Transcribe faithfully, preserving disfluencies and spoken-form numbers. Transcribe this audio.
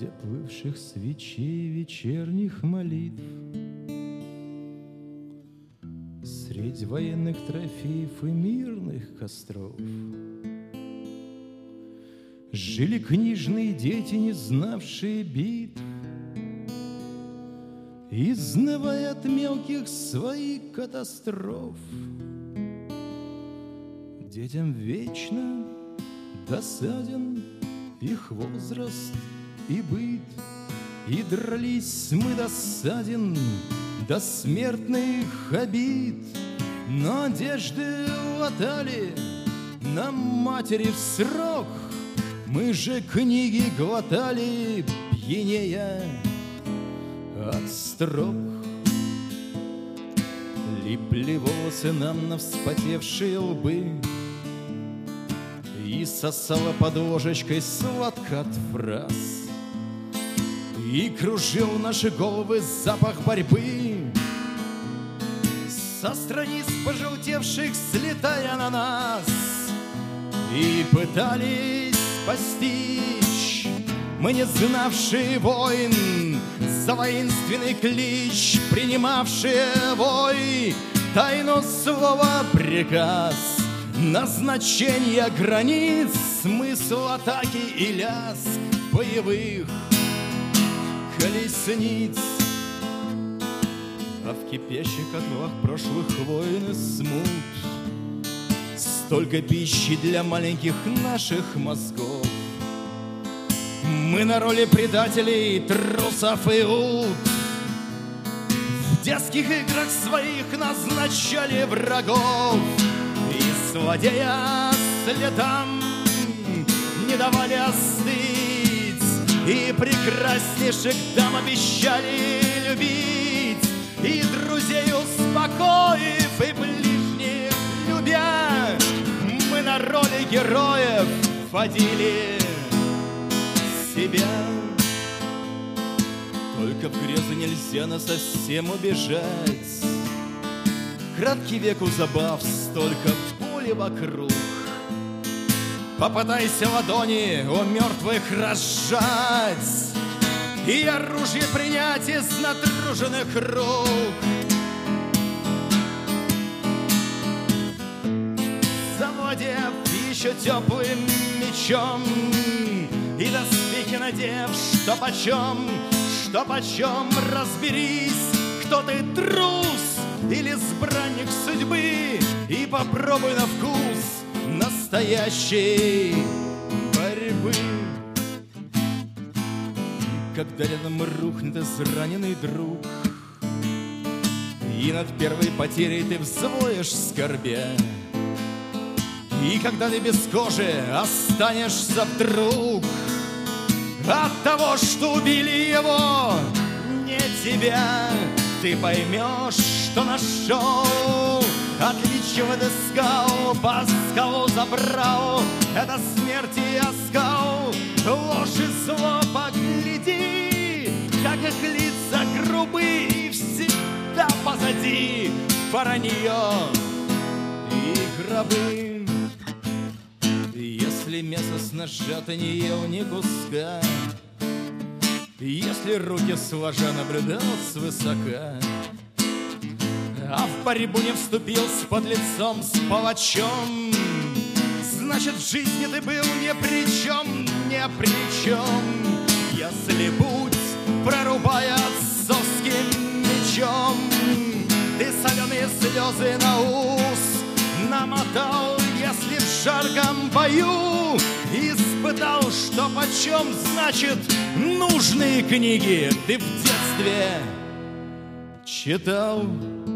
Среди оплывших свечей вечерних молитв, средь военных трофеев и мирных костров жили книжные дети, не знавшие битв, изнывая от мелких своих катастроф. Детям вечно досаден их возраст и быт, и дрались мы досаден до смертных обид. Но одежды латали нам матери в срок, мы же книги глотали, пьянея от строк. Липли волосы нам на вспотевшие лбы, и сосала под ложечкой сладко от фраз, и кружил наши головы запах борьбы. Со страниц пожелтевших слетая на нас, и пытались постичь мы, не знавшие войн, за воинственный клич принимавшие вой, тайну слова приказ, назначение границ, смысл атаки и лязг боевых колесниц. А в кипящих котлах прошлых войн и смут столько пищи для маленьких наших мозгов. Мы на роли предателей, трусов и ут в детских играх своих назначали врагов, и злодея следам не давали остыть, и прекраснейших дам обещали любить, и друзей успокоив, и ближних любя, мы на роли героев водили себя. Только в грезы нельзя насовсем убежать, краткий век у забав, столько боли вокруг. Попытайся ладони у мертвых разжать и оружие принять из натруженных рук. Завладев еще теплым мечом и доспехи надев, что почем, что почем, разберись, кто ты, трус или избранник судьбы, и попробуй на вкус настоящей борьбы. Когда рядом рухнет израненный друг, и над первой потерей ты взвоешь скорбя, и когда ты без кожи останешься вдруг от того, что убили его, не тебя, ты поймешь, что нашел, отличие отыскал, по скалу забрал, это смерть и оскал, ложь и зло. Погляди, как их лица грубы, и всегда позади воронье и гробы. Если мясо с ножа ты не ел ни куска, если руки сложа наблюдал свысока, а в борьбу не вступил с подлецом, с палачом, значит, в жизни ты был ни при чем, ни при чем. Если будь, прорубая отцовским мечом, ты соленые слезы на ус намотал, если в жарком бою испытал, что почем, значит, нужные книги ты в детстве читал.